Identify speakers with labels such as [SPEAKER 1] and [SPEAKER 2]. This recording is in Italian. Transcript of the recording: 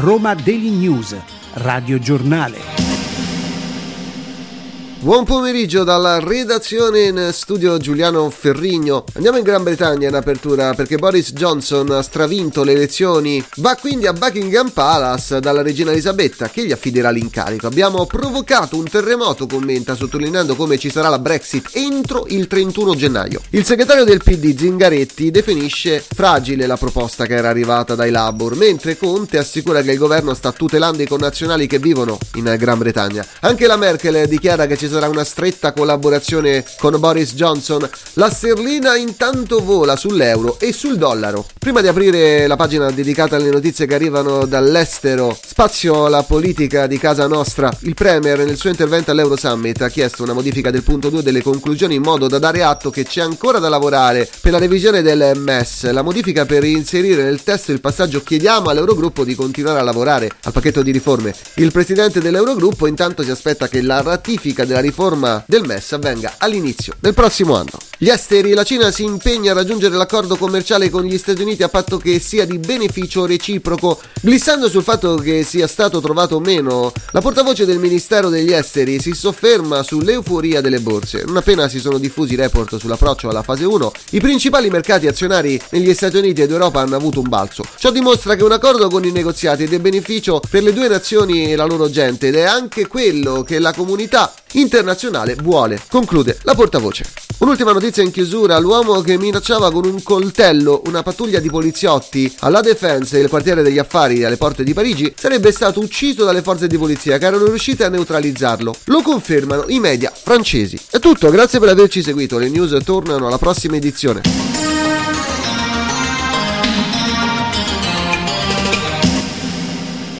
[SPEAKER 1] Roma Daily News, Radio Giornale.
[SPEAKER 2] Buon pomeriggio dalla redazione, in studio Giuliano Ferrigno. Andiamo in Gran Bretagna in apertura perché Boris Johnson ha stravinto le elezioni, va quindi a Buckingham Palace dalla regina Elisabetta che gli affiderà l'incarico. Abbiamo provocato un terremoto, commenta, sottolineando come ci sarà la Brexit entro il 31 gennaio. Il segretario del PD Zingaretti definisce fragile la proposta che era arrivata dai Labour, mentre Conte assicura che il governo sta tutelando i connazionali che vivono in Gran Bretagna. Anche la Merkel dichiara che ci sarà una stretta collaborazione con Boris Johnson. La sterlina intanto vola sull'euro e sul dollaro. Prima di aprire la pagina dedicata alle notizie che arrivano dall'estero, spazio alla politica di casa nostra. Il Premier nel suo intervento all'Euro Summit ha chiesto una modifica del punto 2 delle conclusioni in modo da dare atto che c'è ancora da lavorare per la revisione del MES. La modifica per inserire nel testo il passaggio "chiediamo all'Eurogruppo di continuare a lavorare" al pacchetto di riforme. Il presidente dell'Eurogruppo intanto si aspetta che la ratifica della riforma del MES avvenga all'inizio del prossimo anno. Gli esteri: la Cina si impegna a raggiungere l'accordo commerciale con gli Stati Uniti a patto che sia di beneficio reciproco. Glissando sul fatto che sia stato trovato o meno, la portavoce del Ministero degli Esteri si sofferma sull'euforia delle borse. Non appena si sono diffusi report sull'approccio alla fase 1, i principali mercati azionari negli Stati Uniti ed Europa hanno avuto un balzo. Ciò dimostra che un accordo con i negoziati è del beneficio per le due nazioni e la loro gente, ed è anche quello che la comunità internazionale vuole, conclude la portavoce. Un'ultima notizia in chiusura: l'uomo che minacciava con un coltello una pattuglia di poliziotti alla Défense, il quartiere degli affari alle porte di Parigi, sarebbe stato ucciso dalle forze di polizia che erano riuscite a neutralizzarlo. Lo confermano i media francesi. È tutto, grazie per averci seguito, le news tornano alla prossima edizione.